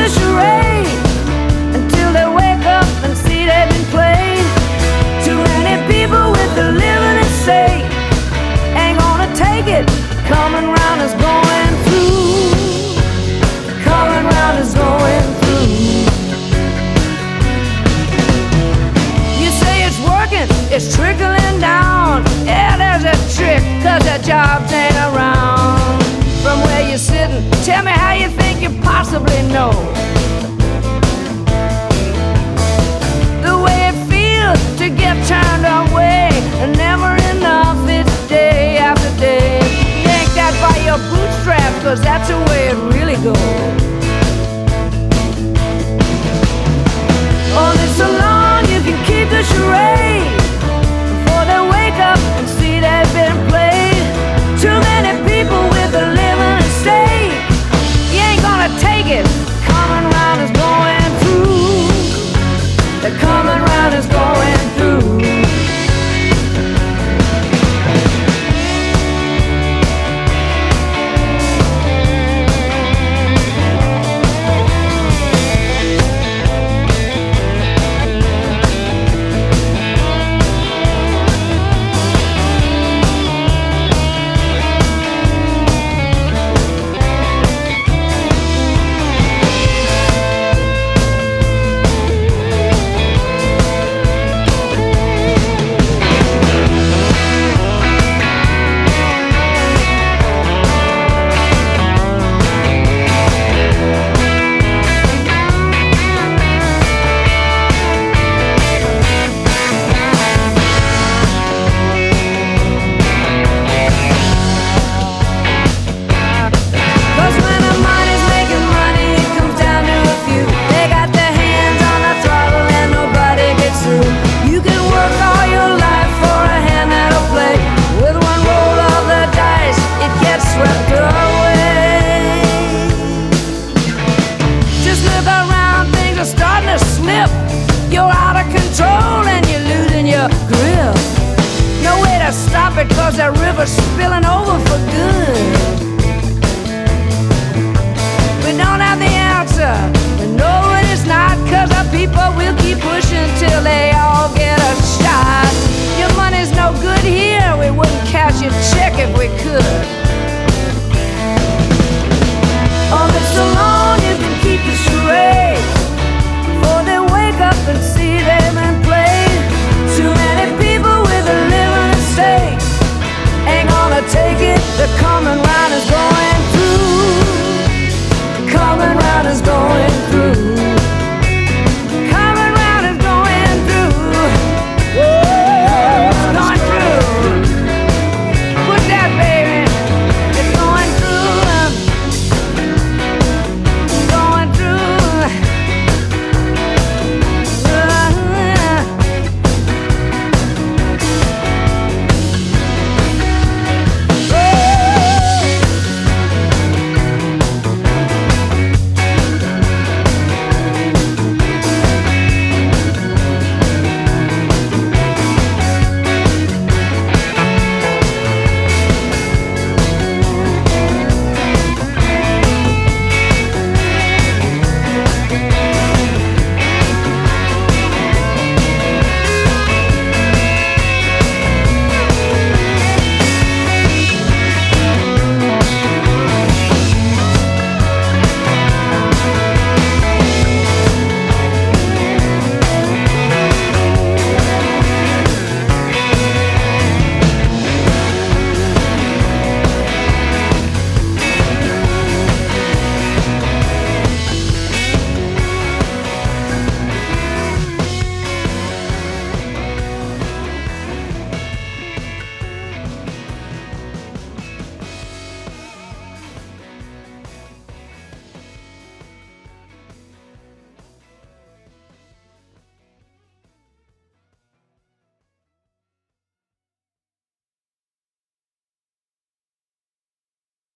the charade until they wake up and see they've been played. Too many people with the living estate ain't gonna take it. Coming round is going through. Coming round is going through. You say it's working, it's trickling down. Yeah, there's a trick, 'cause the jobs ain't around. From where you're sitting, tell me how you think you possibly know the way it feels to get turned away. Never enough, it's day after day. Yank that by your bootstraps, 'cause that's the way it really goes. Only so long you can keep the charade before they wake up and see they've been played. Too many people with a living estate, you ain't gonna take it. Coming round is going through. The coming round is going through. Stop it, 'cause that river's spilling over.